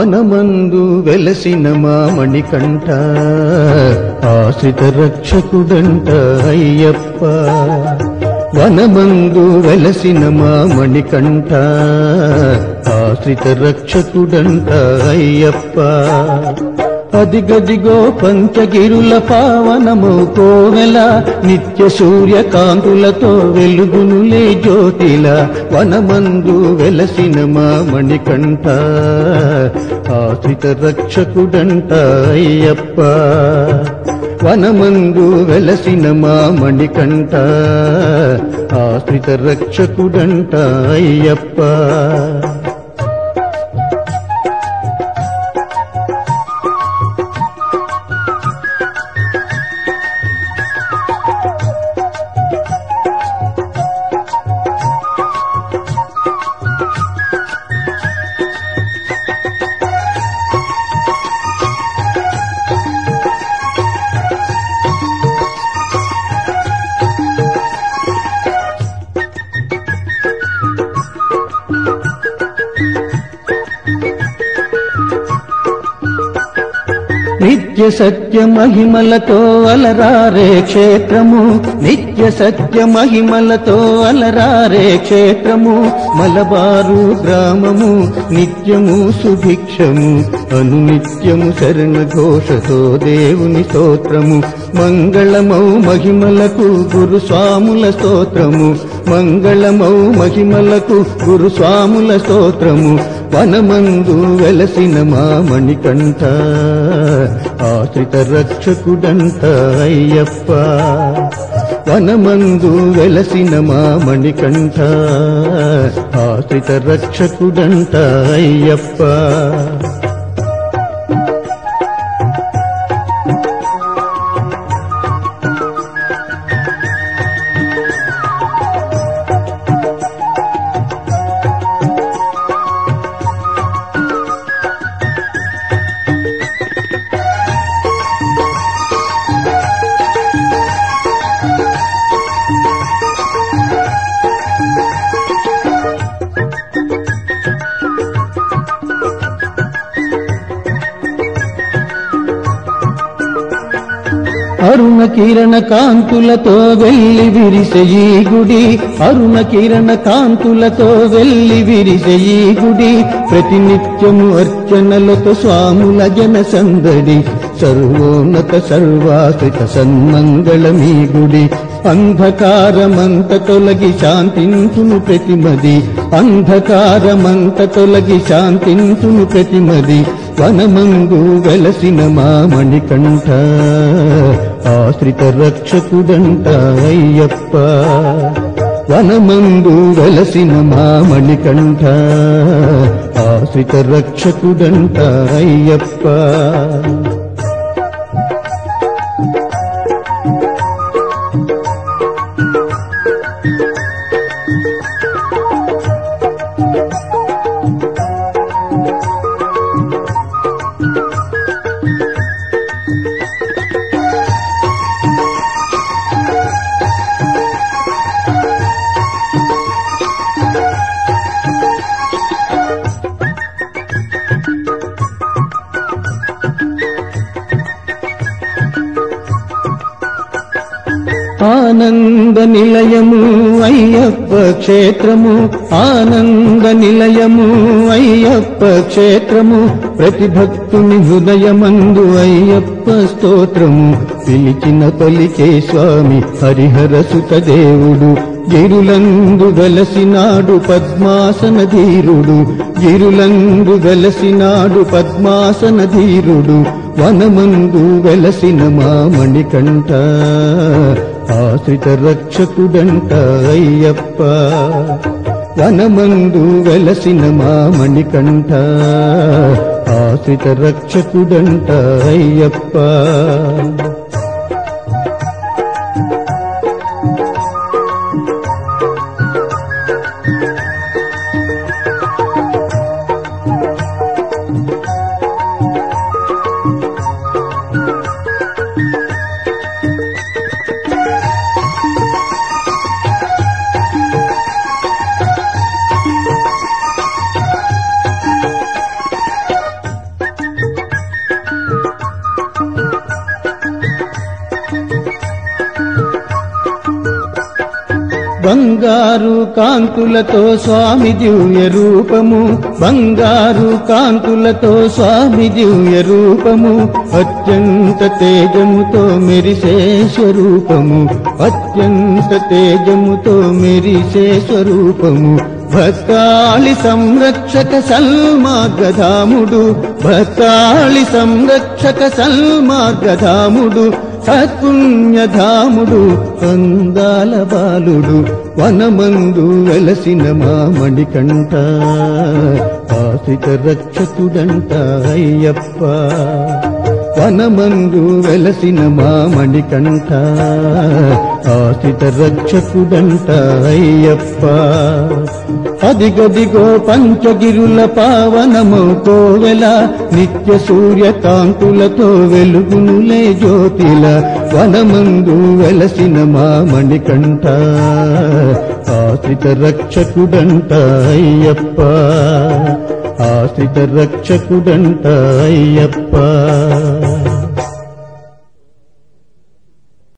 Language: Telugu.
వనమందు వెలసిన మా మణికంఠ ఆశ్రిత రక్షకుడంట అయ్యప్ప. వనమందు వెలసిన మా మణికంఠ ఆశ్రిత రక్షకుడంట అయ్యప్ప. అదిగదిగో పంచగిరుల పావనము కోవెల నిత్య సూర్యకాంతులతో వెలుగునులే జ్యోతిల. వనమందు వెలసిన మా మణికంఠ ఆశ్రిత రక్షకుడంట అయ్యప్ప. వనమందు వెలసిన మా మణికంఠ ఆశ్రిత రక్షకుడంట అయ్యప్ప. నిత్య సత్య మహిమలతో అలరారే క్షేత్రము, నిత్య సత్య మహిమలతో అలరారే క్షేత్రము. మలబారు గ్రామము నిత్యము సుభిక్షము, అనునిత్యము శరణ ఘోషతో దేవుని స్తోత్రము. మంగళమౌ మహిమలకు గురుస్వాముల స్తోత్రము, మంగళమౌ మహిమలకు గురుస్వాముల స్తోత్రము. వనమందు వెలసిన మా మణికంఠ ఆశ్రిత రక్షకుడంట అయ్యప్ప. వనమందు వెలసిన మా మణికంఠ ఆశ్రిత రక్షకుడంట అయ్యప్ప. అరుణ కిరణ కాంతులతో వెల్లి విరిసే ఈ గుడి, అరుణ కిరణ కాంతులతో వెల్లి విరిసే ఈ గుడి. ప్రతినిత్యము అర్చనలతో స్వాముల జన సందడి, సర్వోన్నత సర్వాశ్రిత సన్మంగళమీ గుడి. అంధకారమంత తొలగి శాంతించును ప్రతిమది, అంధకారమంత తొలగి శాంతించును ప్రతిమది. వనమందు వెలసిన మా మణికంఠ ఆశ్రిత రక్షకుడంట అయ్యప్ప. వనమందు వెలసిన మా మణికంఠ ఆశ్రిత రక్షకుడంట అయ్యప్ప. ఆనంద నిలయము అయ్యప్ప క్షేత్రము, ఆనంద నిలయము అయ్యప్ప క్షేత్రము. ప్రతి భక్తుని హృదయమందు అయ్యప్ప స్తోత్రము, పిలిచిన పలికే స్వామి హరిహర సుత దేవుడు. గిరులందు వెలసినాడు పద్మాసన ధీరుడు, గిరులందు వెలసినాడు పద్మాసన ధీరుడు. వనమందు వెలసిన మా మణికంఠ ఆశ్రిత రక్షకుడంట అయ్యప్ప. వనమందు వెలసిన మా మణికంఠ ఆశ్రిత రక్షకుడంట అయ్యప్ప. బంగారు కాంతులతో స్వామి దివ్య రూపము, బంగారు కాంతులతో స్వామి దివ్య రూపము, అత్యంత తేజముతో మెరిసే స్వరూపము, అత్యంత తేజముతో మెరిసే స్వరూపము. భక్తాళి సంరక్షక సల్మార్గధాముడు, భక్తాళి సంరక్షక సల్మార్గధాముడు, సత్పుణ్యధాముడు అందాల బాలుడు, వనమందు వెలసిన మా మణికంఠ, ఆశ్రిత రక్షకుడంట అయ్యప్ప. వనమందు వెలసిన మా మణికంఠ, ఆశ్రిత రక్షకుడంట అయ్యప్ప. అదిగదిగో పంచగిరుల పావనమౌ కోవెల, నిత్య సూర్యకాంతులతో వెలుగునులే జ్యోతిల, వనమందు వెలసిన మా మణికంఠ, ఆశ్రిత రక్షకుడంట అయ్యప్ప, ఆశ్రిత రక్షకుడంట అయ్యప్ప.